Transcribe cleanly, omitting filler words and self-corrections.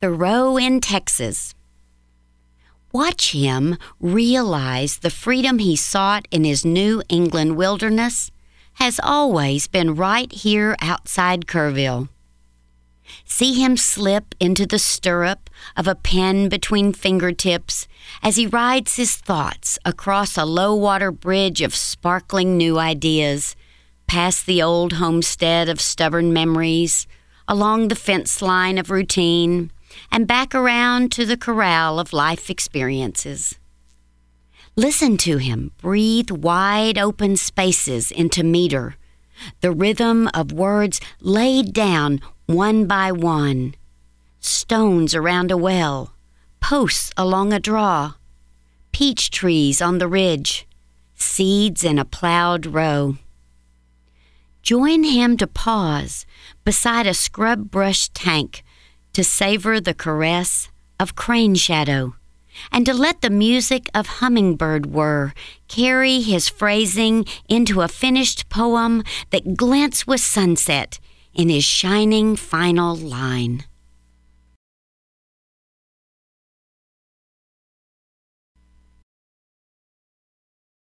Thoreau in Texas. Watch him realize the freedom he sought in his New England wilderness has always been right here outside Kerrville. See him slip into the stirrup of a pen between fingertips as he rides his thoughts across a low-water bridge of sparkling new ideas, past the old homestead of stubborn memories, along the fence line of routine, and back around to the corral of life experiences. Listen to him breathe wide open spaces into meter, the rhythm of words laid down one by one, stones around a well, posts along a draw, peach trees on the ridge, seeds in a plowed row. Join him to pause beside a scrub-brush tank to savor the caress of crane shadow, and to let the music of hummingbird whir carry his phrasing into a finished poem that glints with sunset in his shining final line.